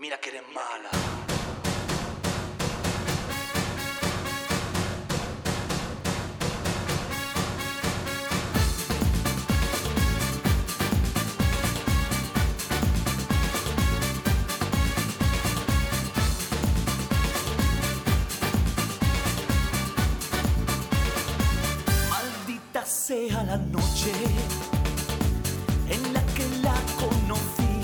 Mira que eres mala. Maldita sea la noche en la que la conocí.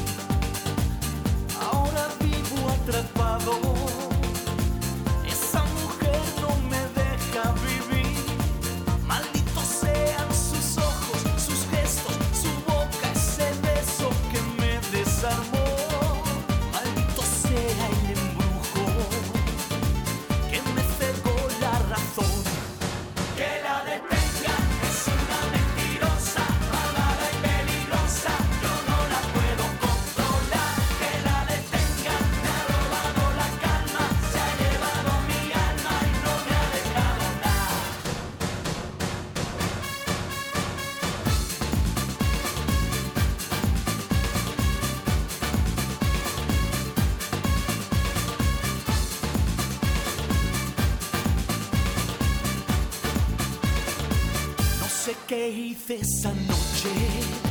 Ahora vivo atrapado. Esa mujer no me deja vivir. Malditos sean sus ojos, sus gestos, su boca, ese beso que me desarmó. Maldito sea el embrujo que me cegó la razón. Que la detengan, es una mentirosa, malvada y peligrosa. Yo no la puedo controlar. Que la detengan, me ha robado la calma, se ha llevado mi alma y no me ha dejado nada. No sé qué hice esa noche.